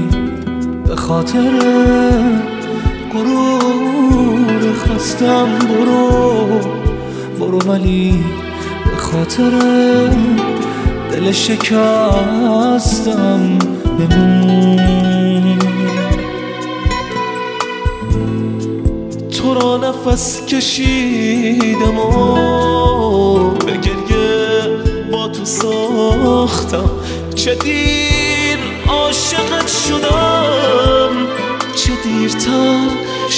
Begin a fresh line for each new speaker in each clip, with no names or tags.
به خاطر غرور خستم برو ولی به خاطر دل شکستم بمون. تو را نفس کشیدم و به گریه با تو ساختم، چه دیر عاشقت شدم، چه دیرتر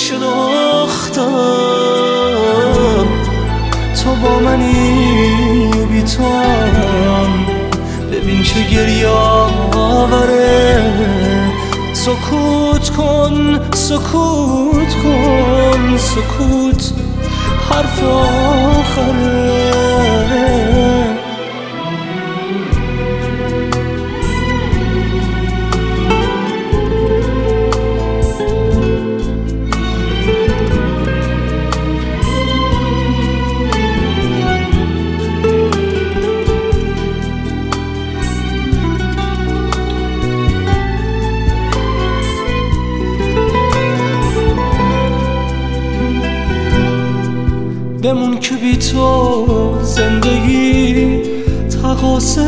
شناختم. تو با منی و بی تو هم، ببین چه گریه آوره. سکوت کن سکوت کن، سکوت حرف آخره. بمون که بی تو زندگی تقاص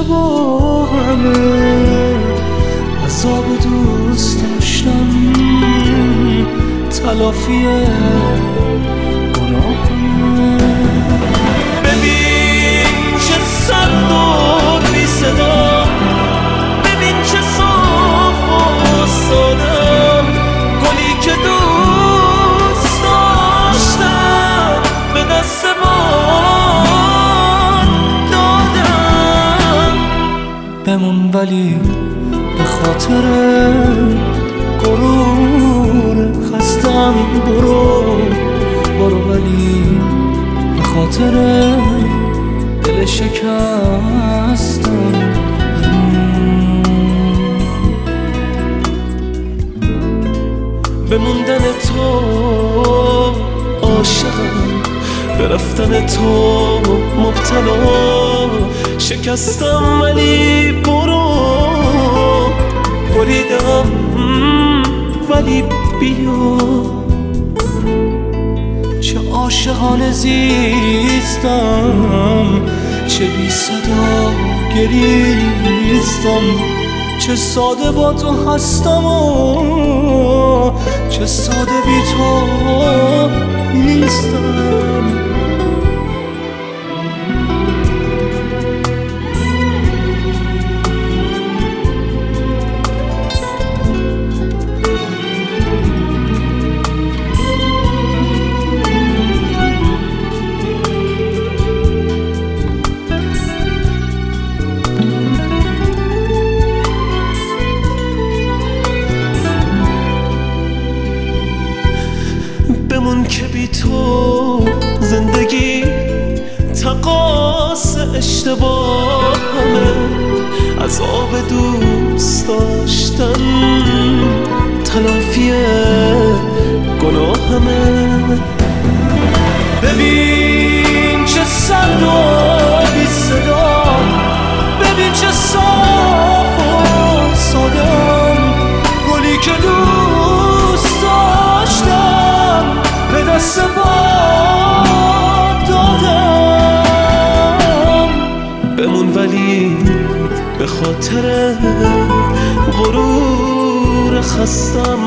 اشتباهمه، عذاب دوست داشتم تلافی گناهمه. ببین چه سرد و بی صدا، ببین چه صاف و سادم، گلی که دوست داشتم به دست من دادم. بمون ولی به خاطر غرور خستم برو ولی به خاطر دل شکستم. به موندن تو عاشقم، به رفتن تو مبتلا، شکستم ولی بریدم ولی بیا. چه عاشقانه زیستم، چه بی صدا گریستم، چه ساده با تو هستم و چه ساده بی تو نیستم. بمون که بی تو زندگی تقاص اشتباهمه، عذاب دوست داشتن تلافی گناهمه. ببین چه سرد و بی صدا، ببین چه صاف و سادم، گلی که دوست داشتم به دست باد دادم. بمون ولی به خاطر غرور خستم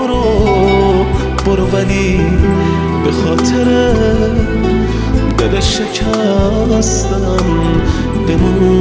برو ولی به خاطر دل شکستم بمون.